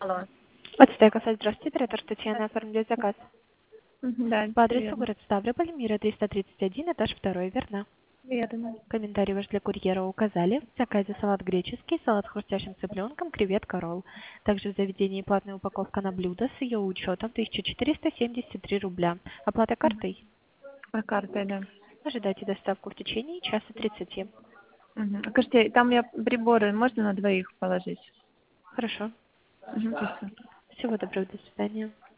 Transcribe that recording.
Алло. Подстека, здравствуйте, оператор Татьяна, оформляет заказ. Да, По всё адресу верно. город Ставрополь, Мира 331, этаж 2, верно? Верно. Комментарий ваш для курьера указали. В заказе салат греческий, салат с хрустящим цыпленком, креветка, ролл. Также в заведении платная упаковка на блюдо с ее учетом 1473 рубля. Оплата картой. А картой, да. Ожидайте доставку в течение часа 30. Скажите, там я приборы можно на двоих положить? Хорошо. Спасибо. Всего доброго, до свидания.